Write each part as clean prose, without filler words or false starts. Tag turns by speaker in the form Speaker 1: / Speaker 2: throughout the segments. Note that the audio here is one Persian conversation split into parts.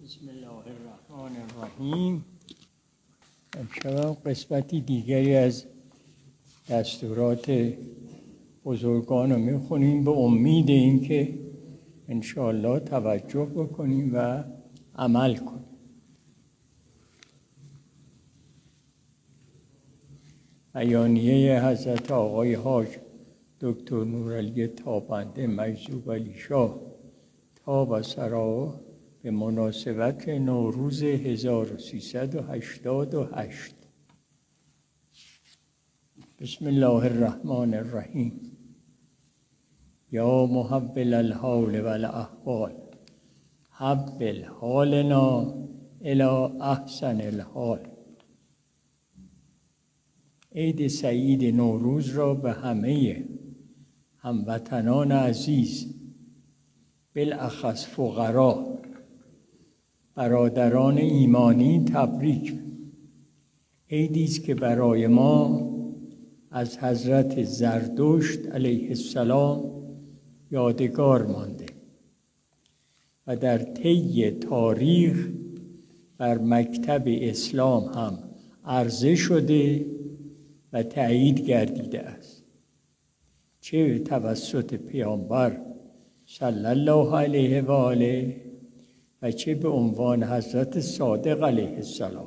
Speaker 1: بسم الله الرحمن الرحیم. امشب قسمتی دیگری از دستورات بزرگان رو میخونیم به امید اینکه انشاءالله توجه بکنیم و عمل کنیم. بیانیه حضرت آقای حاج دکتر نورعلی تابنده مجذوب علی شاه طاب ثراه به مناسبت نوروز 1388. بسم الله الرحمن الرحیم. یا محول الحال والاحوال حول حالنا الی احسن الحال. عید سعید نوروز را به همه هموطنان عزیز، بالاخص فقرا، برادران ایمانی تبریک. عیدی است که برای ما از حضرت زردشت علیه السلام یادگار مانده و در طی تاریخ بر مکتب اسلام هم عرضه شده و تأیید گردیده است، چه توسط پیامبر صلی الله علیه و آله و چه به عنوان حضرت صادق علیه السلام.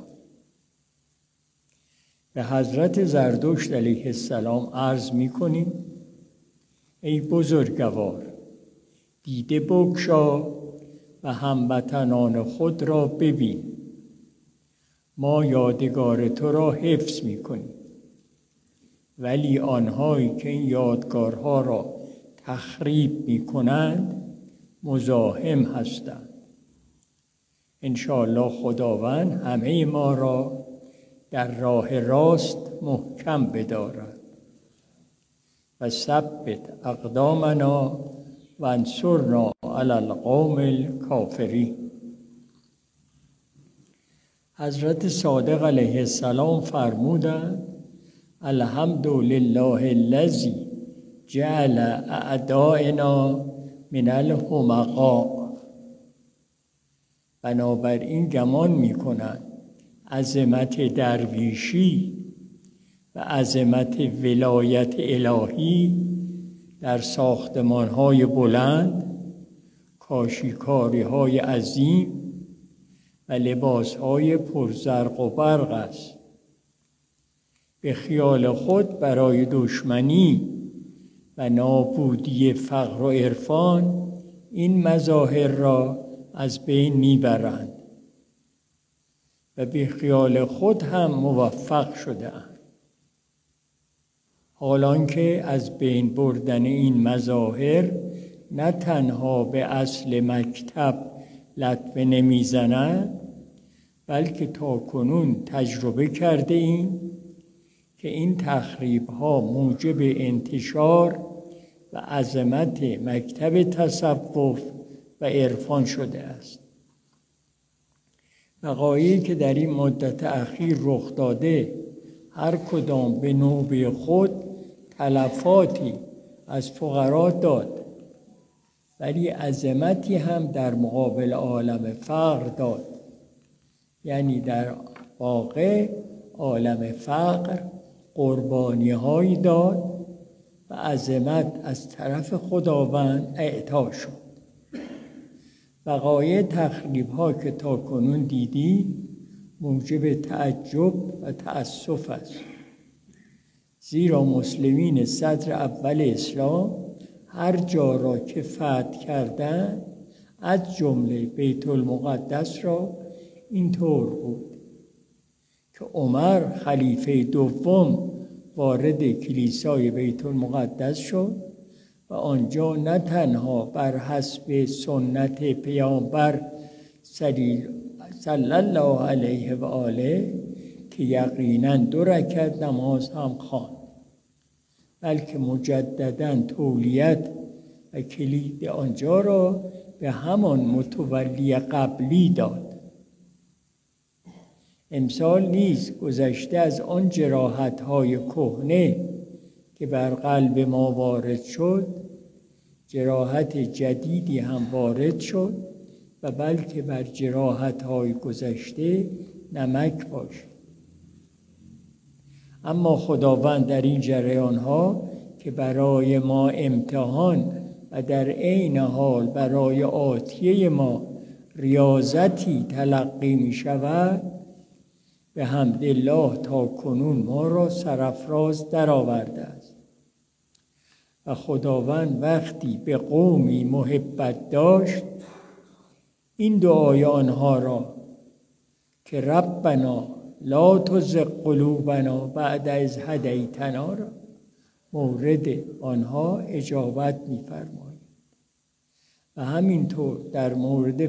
Speaker 1: به حضرت زردشت علیه السلام عرض می کنیم: ای بزرگوار، دیده بگشا و هموطنان خود را ببین. ما یادگار تو را حفظ می کنیم، ولی آنهایی که این یادگارها را تخریب می کنند مزاحم هستند. انشاءالله خداوند همه ما را در راه راست محکم بدارد و ثبت اقدامنا و انصرنا علی القوم الکافرین. حضرت صادق علیه السلام فرمودند: الحمدلله الذی جعل اعداءنا من الحمقاء. بنابراین گمان می‌کنند عظمت درویشی و عظمت ولایت الهی در ساختمان‌های بلند، کاشیکاری‌های عظیم و لباس‌های پرزرق و برق است. به خیال خود برای دشمنی و نابودی فقر و عرفان این مظاهر را از بین میبرند و به خیال خود هم موفق شده‌اند. حالانکه از بین بردن این مظاهر نه تنها به اصل مکتب لطمه نمیزند، بلکه تاکنون تجربه کرده ایم که این تخریب‌ها موجب انتشار و عظمت مکتب تصوف و عرفان شده است. وقایعی که در این مدت اخیر رخ داده هر کدام به نوبه خود تلفاتی از فقرا داد، ولی عظمتی هم در مقابل عالم فقر داد. یعنی در واقع عالم فقر قربانی‌هایی داد و عظمت از طرف خداوند اعطا شد. وقایع تخریب‌ها که تاکنون دیدی موجب تعجب و تأسف است، زیرا مسلمین صدر اول اسلام هر جا را که فتح کردند، از جمله بیت المقدس را اینطور بود که عمر خلیفه دوم وارد کلیسای بیت المقدس شد و آنجا نه تنها بر حسب سنت پیامبر صلی الله علیه و آله که یقیناً 2 رکعت نماز هم خواند، بلکه مجدداً تولیت و کلید آنجا را به همان متولی قبلی داد. امسال نیز گذشته از آن جراحت‌های کهنه که بر قلب ما وارد شد، جراحت جدیدی هم وارد شد و و بلکه بر جراحت‌های گذشته نمک باشید. اما خداوند در این جریان‌ها که برای ما امتحان و در عین حال برای آتیه ما ریاضتی تلقی می شود، به حمدالله تا کنون ما را سرافراز درآورده است. و خداوند وقتی به قومی محبت داشت، این دعای آنها را که ربنا لا تزغ قلوبنا بعد اذ هدیتنا را مورد آنها اجابت می‌فرماید. و همینطور در مورد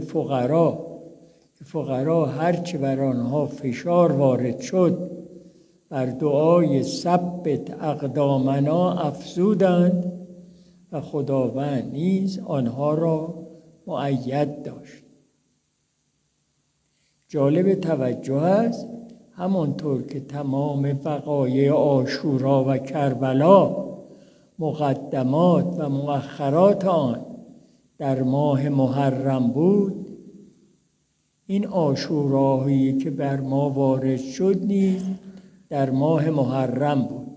Speaker 1: فقرا هرچه بر آنها فشار وارد شد، بر دعای ثبت اقدامنا افزودند و خداوند نیز آنها را مؤید داشت. جالب توجه است همانطور که تمام وقایع عاشورا و کربلا مقدمات و مؤخرات آن در ماه محرم بود، این عاشوراهایی که بر ما وارد شد نیز در ماه محرم بود.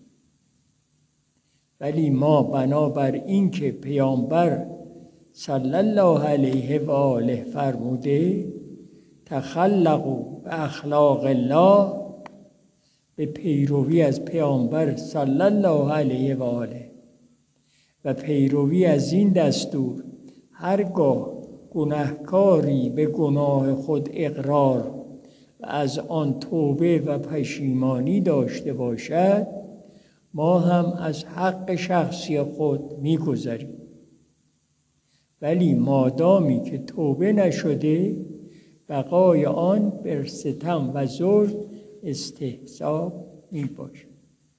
Speaker 1: ولی ما بنابر این که پیامبر صلی الله علیه و آله فرموده تخلقوا به اخلاق الله، به پیروی از پیامبر صلی الله علیه و آله و پیروی از این دستور، هرگاه گناهکاری به گناه خود اقرار و از آن توبه و پشیمانی داشته باشد، ما هم از حق شخصی خود می‌گذریم. ولی مادامی که توبه نشده، بقای آن بر ستم و ظلم استحساب میباشد.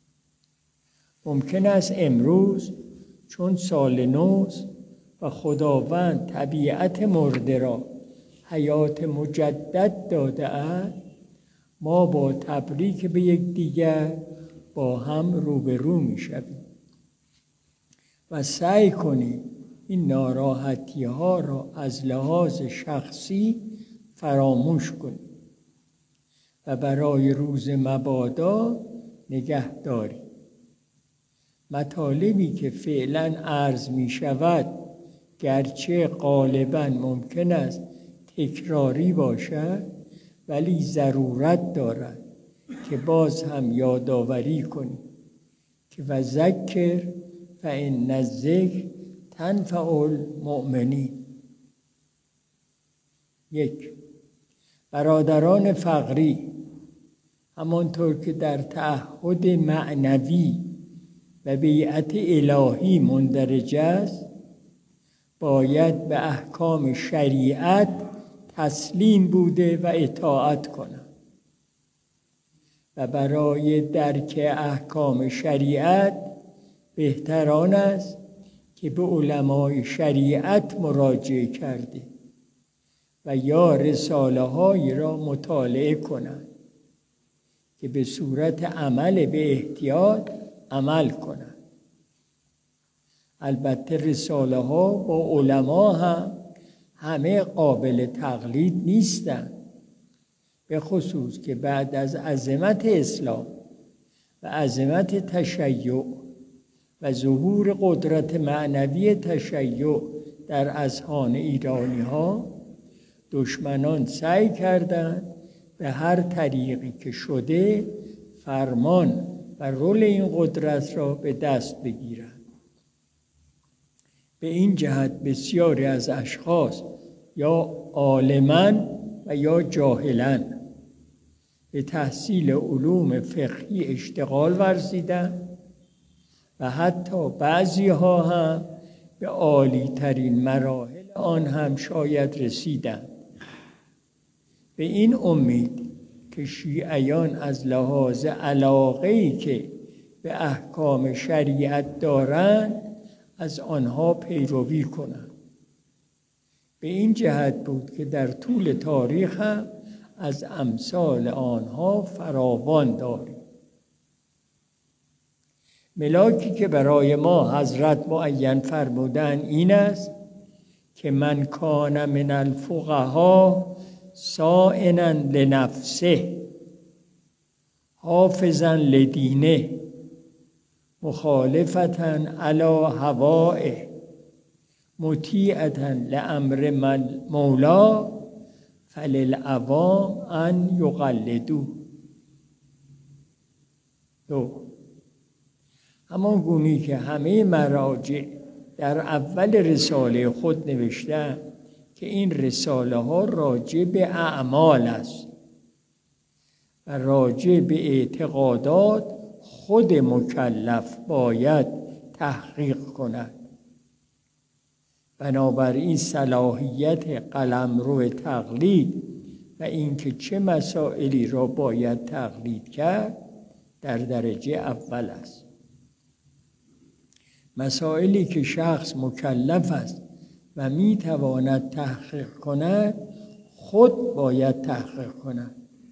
Speaker 1: ممکن است امروز چون سال نوست و خداوند طبیعت مرده را حیات مجدد داده است، ما با تبریک به یکدیگر با هم روبرو میشویم و سعی کنیم این ناراحتی ها را از لحاظ شخصی فراموش کنیم و برای روز مبادا نگه داریم. مطالبی که فعلا عرض می شود گرچه غالبا ممکن است تکراری باشد، ولی ضرورت دارد که باز هم یادآوری کنیم که و ذکر فإن الذکر تنفع المؤمنین. 1. برادران فقری همانطور که در تعهد معنوی و بیعت الهی مندرج است، باید به احکام شریعت تسلیم بوده و اطاعت کنند و برای درک احکام شریعت بهتران است که به علمای شریعت مراجعه کرده و یا رساله هایی را مطالعه کنند که به صورت عمل به احتیاط عمل کنند. البته رساله ها با علما هم همه قابل تقلید نیستند، به خصوص که بعد از عظمت اسلام و عظمت تشیع و ظهور قدرت معنوی تشیع در اذهان ایرانی ها، دشمنان سعی کردند به هر طریقی که شده فرمان و رول این قدرت را به دست بگیرند. به این جهت بسیاری از اشخاص یا عالماً و یا جاهلاً به تحصیل علوم فقهی اشتغال ورزیدند و حتی بعضی ها هم به عالی ترین مراحل آن هم شاید رسیدند. به این امید که شیعیان از لحاظ علاقه‌ای که به احکام شریعت دارند از آنها پیروی کنند. به این جهت بود که در طول تاریخ هم از امثال آنها فراوان داریم. ملاکی که برای ما حضرت معین فرمودن این است که من کان من الفقها صائنا لنفسه حافظا لدینه مخالفة علی هوائه مطیعة لامر مولا فللعوام ان یقلدوه. همان گونی که همه مراجع در اول رساله خود نوشتن که این رساله ها راجع به اعمال است و راجع به اعتقادات خود مکلف باید تحقیق کند. بنابراین صلاحیت قلمرو تقلید و اینکه چه مسائلی را باید تقلید کرد در درجه اول است. مسائلی که شخص مکلف است و میتواند تحقیق کند خود باید تحقیق کند.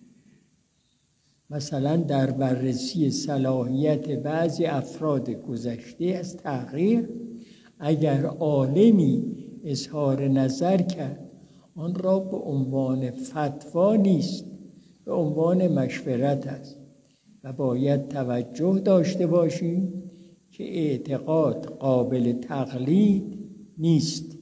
Speaker 1: مثلا در بررسی صلاحیت بعضی افراد گذشته از تحقیق اگر عالمی اظهار نظر کرد آن را به عنوان فتوا نیست، به عنوان مشورت است و باید توجه داشته باشیم که اعتقاد قابل تقلید نیست.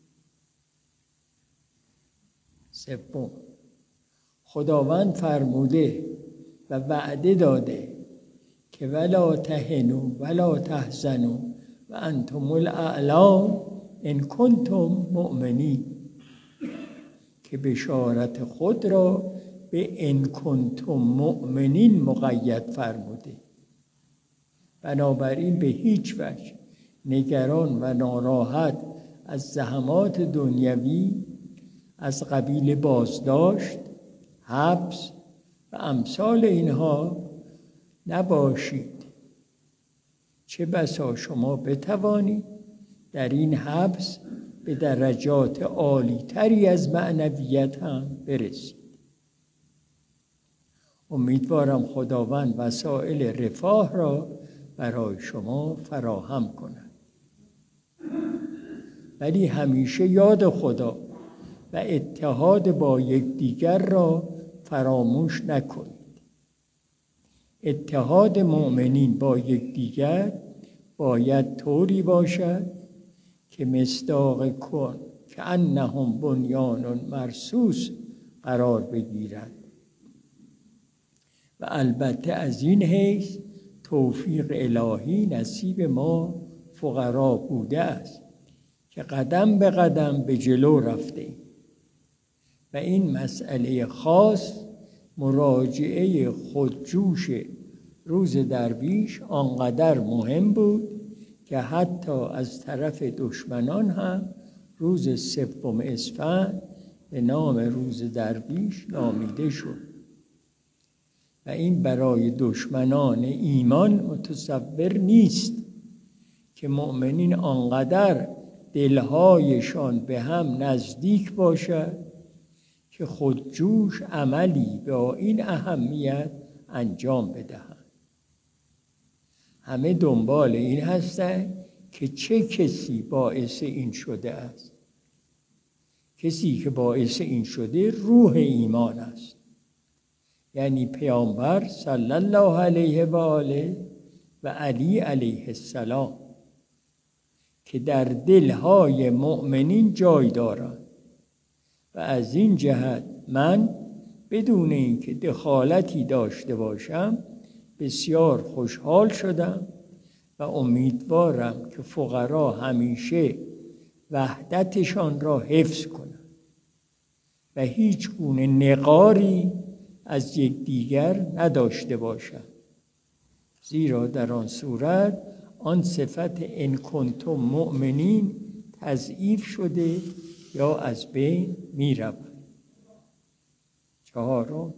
Speaker 1: سوم، خداوند فرموده و وعده داده که ولا تهنوا ولا تحزنوا و انتم الاعلون ان کنتم مؤمنین، که بشارت خود را به ان کنتم مؤمنین مقید فرموده. بنابراین به هیچ وجه نگران و ناراحت از زحمات دنیوی از قبیل بازداشت، حبس و امثال اینها نباشید. چه بسا شما بتوانید در این حبس به درجات عالی تری از معنویت هم برسید. امیدوارم خداوند وسایل رفاه را برای شما فراهم کند. ولی همیشه یاد خدا و اتحاد با یکدیگر را فراموش نکنید. اتحاد مؤمنین با یکدیگر باید طوری باشد که مصداق کن که انهم بنیان مرصوص قرار بگیرد و البته از این حیث توفیق الهی نصیب ما فقرا بوده است که قدم به قدم به جلو رفته ایم و این مسئله خاص مراجعه خودجوش روز درویش آنقدر مهم بود که حتی از طرف دشمنان هم روز 3 اسفند به نام روز درویش نامیده شد و این برای دشمنان ایمان متصور نیست که مؤمنین آنقدر دلهایشان به هم نزدیک باشد که خودجوش عملی با این اهمیت انجام بدهند. همه دنبال این هستند که چه کسی باعث این شده است. کسی که باعث این شده روح ایمان است، یعنی پیامبر صلی الله علیه و آله و علی علیه السلام که در دلهای مؤمنین جای دارند و از این جهت من بدون اینکه دخالتی داشته باشم بسیار خوشحال شدم و امیدوارم که فقرا همیشه وحدتشان را حفظ کنند و هیچ گونه نقاری از یکدیگر نداشته باشند، زیرا در آن صورت آن صفت ان کنتم مؤمنین تضعیف شده یا از بین می رود. 4.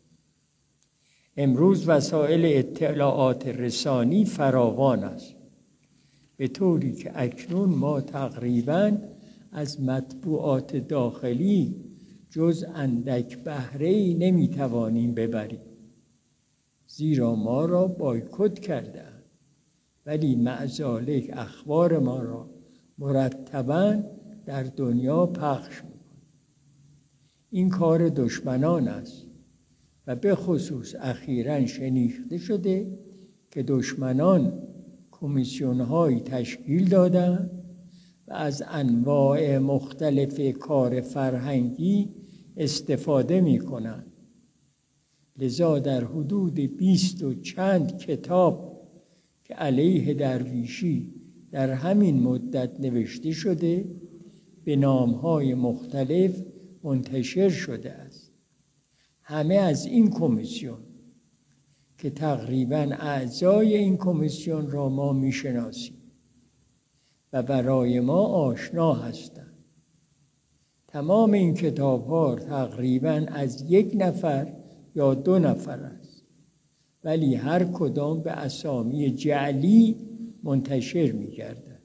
Speaker 1: امروز وسایل اطلاعات رسانی فراوان است، به طوری که اکنون ما تقریباً از مطبوعات داخلی جز اندک بهره‌ای نمی‌توانیم ببریم، زیرا ما را بایکوت کردند، ولی مع ذالک اخبار ما را مرتباً در دنیا پخش می‌کنه. این کار دشمنان است و به خصوص اخیراً شنیخته شده که دشمنان کمیسیون‌هایی تشکیل دادند و از انواع مختلف کار فرهنگی استفاده می‌کنند. لذا در حدود 20 و چند کتاب که علیه درویشی در همین مدت نوشته شده به نام‌های مختلف منتشر شده است. همه از این کمیسیون که تقریباً اعضای این کمیسیون را ما می‌شناسیم و برای ما آشنا هستند. تمام این کتاب‌ها تقریباً از 1 نفر یا 2 نفر است، ولی هر کدام به اسامی جعلی منتشر می‌گردند.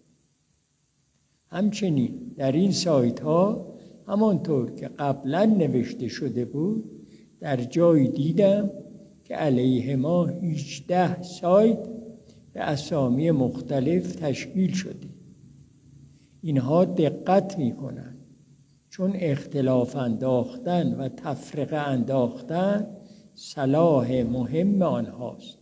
Speaker 1: همچنین در این سایت‌ها همانطور که قبلا نوشته شده بود در جایی دیدم که علیه ما 18 سایت به اسامی مختلف تشکیل شده. اینها دقت می‌کنند چون اختلاف انداختن و تفرقه انداختن صلاح مهم آنهاست.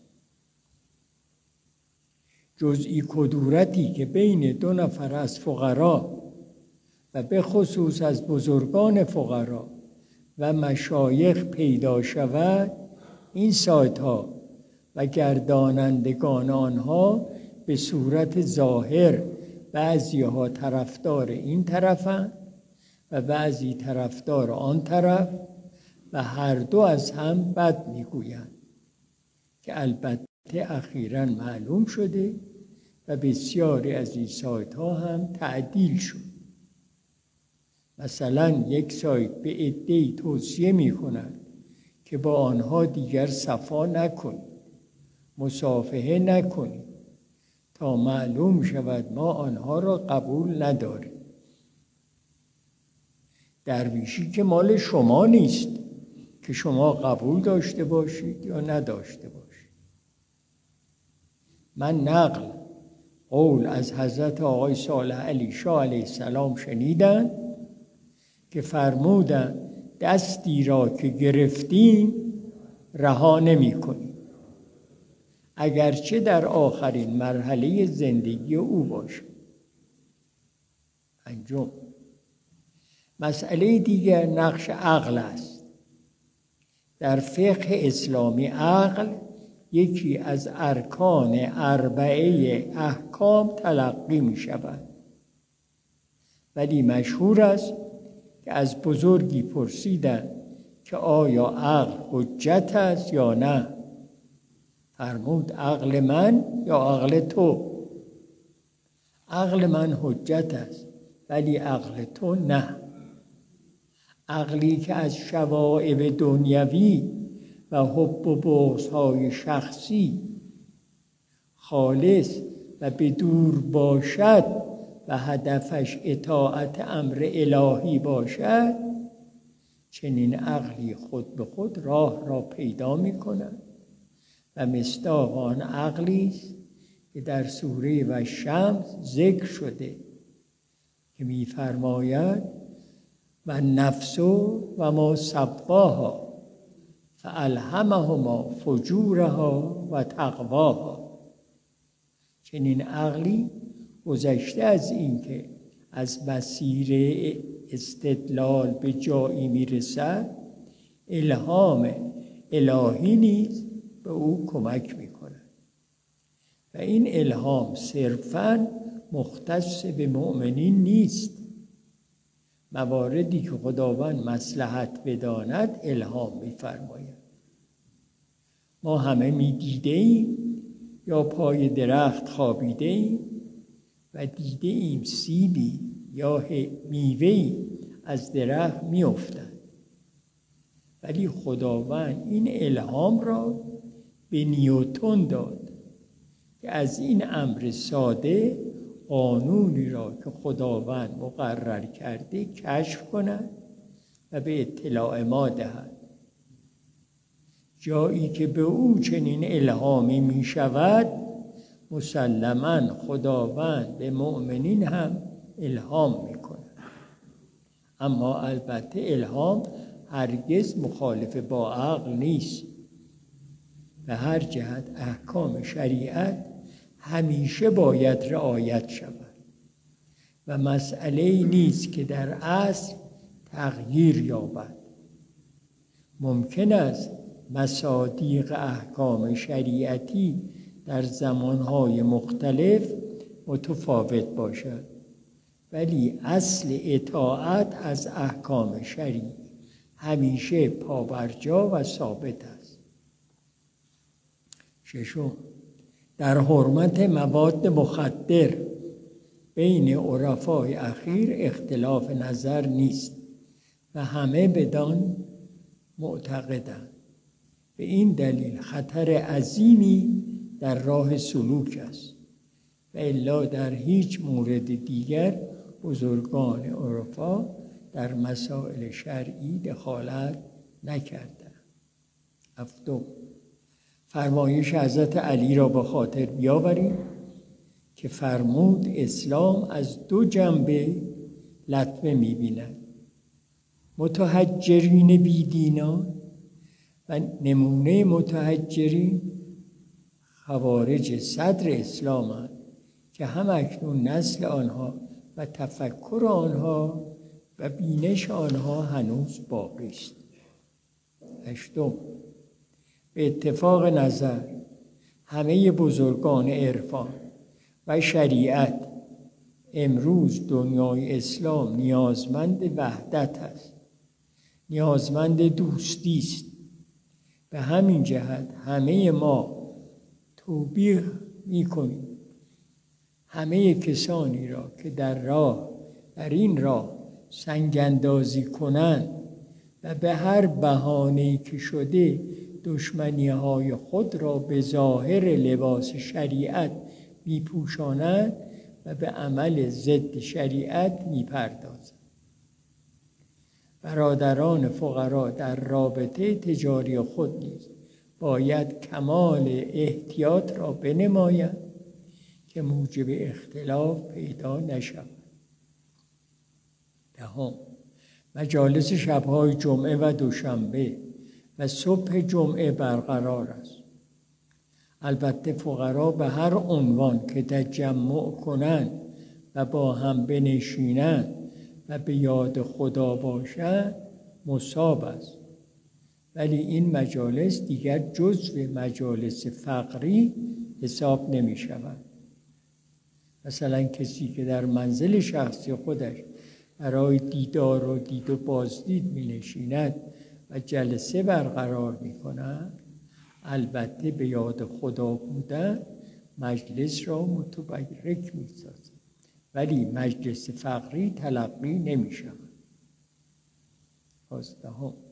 Speaker 1: جزئی کدورتی که بین 2 نفر از فقرا و به خصوص از بزرگان فقرا و مشایخ پیدا شود، این سایت‌ها و گردانندگان آنها به صورت ظاهر بعضی‌ها طرفدار این طرفند و بعضی طرفدار آن طرف و هر دو از هم بد میگویند که البته اخیراً معلوم شده و بسیاری از این سایت‌ها هم تعدیل شد. مثلا یک سایت به عده‌ای توصیه می‌کند که با آنها دیگر صفا نکنید، مصافحه نکنید تا معلوم شود ما آنها را قبول نداریم. درویشی که مال شما نیست که شما قبول داشته باشید یا نداشته باشید. من نقل قول از حضرت آقای صالح علی شاه علیه السلام شنیدم که فرمودند دستی را که گرفتیم رها نمی‌کنیم، اگرچه در آخرین مرحله زندگی او باشد. 5. مسئله دیگر نقش عقل است. در فقه اسلامی عقل یکی از ارکان 4 احکام تلقی می شود، ولی مشهور است که از بزرگی پرسیدند که آیا عقل حجت است یا نه؟ فرمود عقل من یا عقل تو؟ عقل من حجت است ولی عقل تو نه. عقلی که از شوائب دنیوی و حب و بغض‌های شخصی خالص و به دور باشد و هدفش اطاعت امر الهی باشد، چنین عقلی خود به خود راه را پیدا می کند و مصداق آن عقلی است که در سوره والشمس ذکر شده که می فرماید و نفس و ما سواها فالهمهما فجورها و تقواها. چنین عقلی گذشته از این که از مسیر استدلال به جایی میرسد، الهام الهی نیز به او کمک میکند و این الهام صرفاً مختص به مؤمنین نیست. مواردی که خداوند مصلحت بداند الهام می‌فرماید. ما همه می‌دیدیم یا پای درخت خوابیدیم و دیدیم سیبی یا میوه‌ای از درخت می‌افتد، ولی خداوند این الهام را به نیوتن داد که از این امر ساده قانونی را که خداوند مقرر کرده کشف کند و به اطلاع ما دهد. جایی که به او چنین الهامی می شود، مسلماً خداوند به مؤمنین هم الهام می کند. اما البته الهام هرگز مخالف با عقل نیست. به هر جهت احکام شریعت همیشه باید رعایت شود و مسئله‌ای نیست که در اصل تغییر یابد. ممکن است مصادیق احکام شریعتی در زمانهای مختلف متفاوت باشد، ولی اصل اطاعت از احکام شریعی همیشه پابرجا و ثابت است. ششم، در حرمت مواد مخدر بین عرفای اخیر اختلاف نظر نیست و همه بدان معتقدند. به این دلیل خطر عظیمی در راه سلوک است و الا در هیچ مورد دیگر بزرگان عرفا در مسائل شرعی دخالت نکردند. هفتم، فرمایش حضرت علی را به خاطر بیاوریم که فرمود اسلام از دو جنبه لطمه می‌بیند: متحجرین بیدینان و نمونه متحجرین خوارج صدر اسلام‌اند که هم اکنون نسل آنها و تفکر آنها و بینش آنها هنوز باقی است. هشتم، به اتفاق نظر همه بزرگان عرفان و شریعت امروز دنیای اسلام نیازمند وحدت است، نیازمند دوستی است. به همین جهت همه ما توبیخ می‌کنیم همه کسانی را که در این راه سنگ‌اندازی کنند و به هر بهانه‌ای که شده دشمنی‌های خود را به ظاهر لباس شریعت می‌پوشانند و به عمل ضد شریعت می‌پردازند. برادران فقرا در رابطه تجاری خود نیز باید کمال احتیاط را بنمایند که موجب اختلاف پیدا نشود. دهم، مجالس شب‌های جمعه و دوشنبه و صبح جمعه برقرار است. البته فقرا به هر عنوان که تجمع کنند و با هم بنشینند و به یاد خدا باشند مصاب است، ولی این مجالس دیگر جزو مجالس فقری حساب نمی شود. مثلا کسی که در منزل شخصی خودش برای دیدار و دید و بازدید می نشیند و جلسه برقرار می کند، البته به یاد خدا بودن مجلس را متبرک می سازد، ولی مجلس فقری تلقی نمی شود. 11.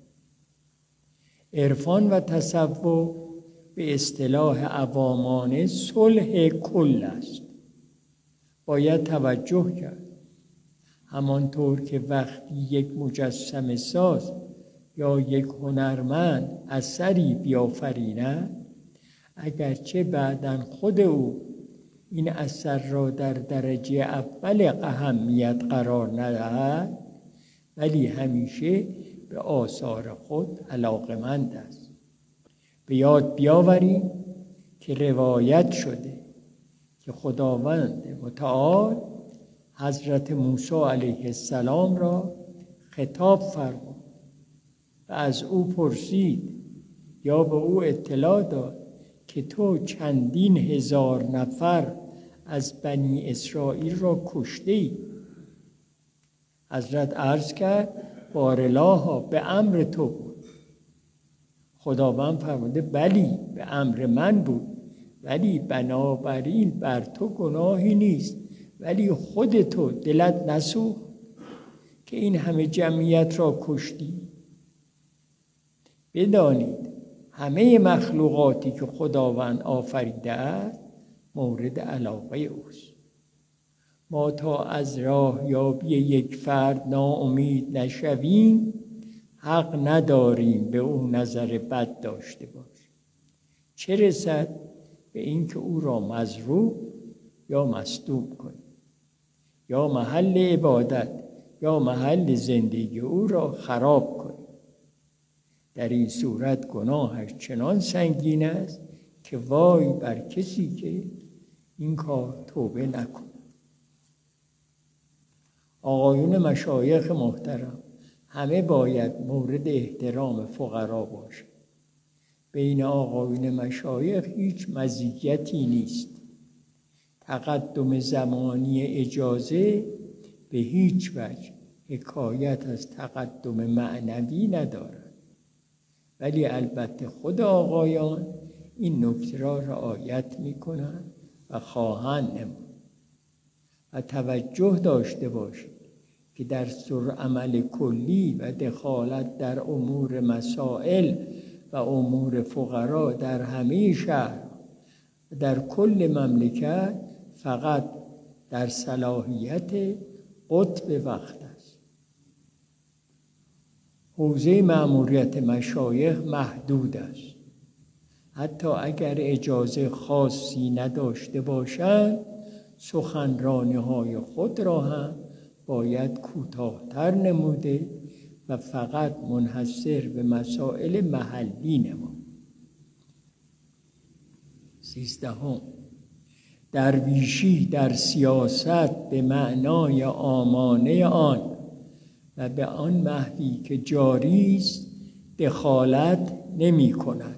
Speaker 1: عرفان و تصوف به اصطلاح عوامانه صلح کل است. باید توجه کرد. همانطور که وقتی یک مجسمه ساز یا یک هنرمند اثری بیافریند، اگرچه بعداً خود او این اثر را در درجه اول اهمیت قرار ندهد، ولی همیشه به آثار خود علاقه‌مند است. به یاد بیاوریم که روایت شده که خداوند متعال حضرت موسی علیه السلام را خطاب فرمود و از او پرسید یا به او اطلاع داد که تو چندین هزار نفر از بنی اسرائیل را کشتی. حضرت عرض کرد بارالله به امر تو بود. خداوند فرموده بلی به امر من بود، ولی بنابراین بر تو گناهی نیست، ولی خود تو دلت نسوخت که این همه جمعیت را کشتی؟ بدانید همه مخلوقاتی که خداوند آفریده است مورد علاقه اوست. ما تا از راه یابی یک فرد ناامید نشویم حق نداریم به او نظر بد داشته باشیم، چه رسد به اینکه او را مضروب یا مصدوم کنیم یا محل عبادت یا محل زندگی او را خراب کنیم. در این صورت گناهش چنان سنگین است که وای بر کسی که این کار توبه نکند. آقایون مشایخ محترم، همه باید مورد احترام فقرا باشند. بین آقایون مشایخ هیچ مزیتی نیست. تقدم زمانی اجازه به هیچ وجه حکایت از تقدم معنوی ندارد، ولی البته خود آقایان این نکته را رعایت می‌کنند و خواهند نمود. و توجه داشته باشید که در سرعمل کلی و دخالت در امور مسائل و امور فقرا در همه شهر و در کل مملکت فقط در صلاحیت قطب وقت است. حوزه مأموریت مشایخ محدود است. حتی اگر اجازه خاصی نداشته باشند، سخنرانی‌های خود را هم باید کوتاه‌تر نموده و فقط منحصر به مسائل محلی نمود. 13. درویشی در سیاست به معنای عامانه آن و به آن محوی که جاری است دخالت نمی‌کند،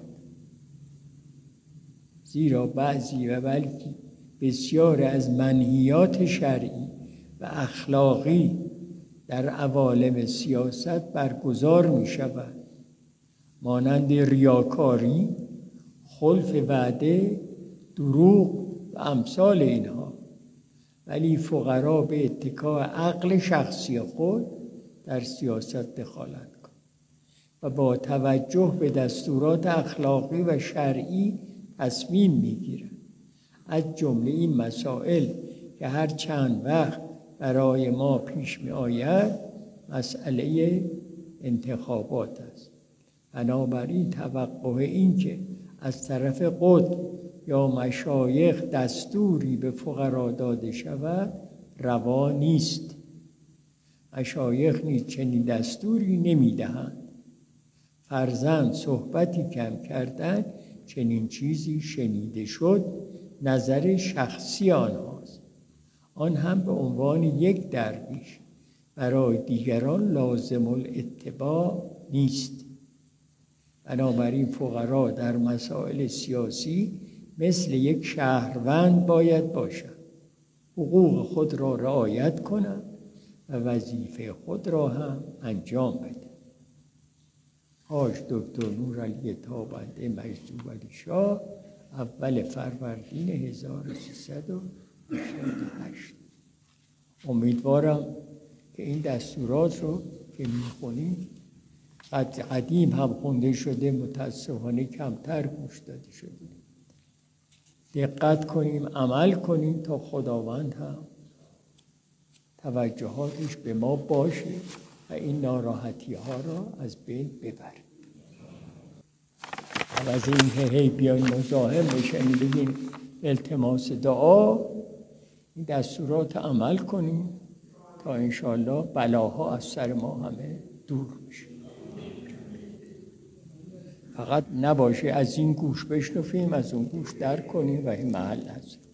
Speaker 1: زیرا بعضی و بلکه بسیار از منهیات شرعی و اخلاقی در عوالم سیاست برگزار می شود، مانند ریاکاری، خلف وعده، دروغ و امثال اینها، ولی فقرا به اتکا عقل شخصی خود در سیاست دخالت کنند و با توجه به دستورات اخلاقی و شرعی تصمیم می گیرند. از جمله این مسائل که هر چند وقت برای ما پیش می آید مسئله انتخابات است. بنابراین توقع این که از طرف قطب یا مشایخ دستوری به فقرا داده شود روا نیست. مشایخ نیز چنین دستوری نمی دهند. فرضاً صحبتی کم کردن چنین چیزی شنیده شد، نظر شخصی آنهاست. آن هم به عنوان یک درویش، برای دیگران لازم الاتباع نیست. بنابراین فقرا در مسائل سیاسی مثل یک شهروند باید باشند، حقوق خود را رعایت کنند و وظیفه خود را هم انجام بدهند. حاج دکتر نورعلی تابنده مجذوب شاه، اول فروردین 1388. امیدوارم که این دستورات رو که میخونید، قدیم هم خونده شده، متاسفانه کمتر گوش داده شده، دقت کنیم، عمل کنیم تا خداوند هم توجهاتش به ما باشه و این ناراحتی ها را از بین ببره. از این که هی بیاین مزاحم بشن بگین التماس دعا، این دستورات عمل کنیم تا انشالله بلاها از سر ما همه دور بشه. فقط نباشه از این گوش بشنفیم از اون گوش در کنیم و این محل هست.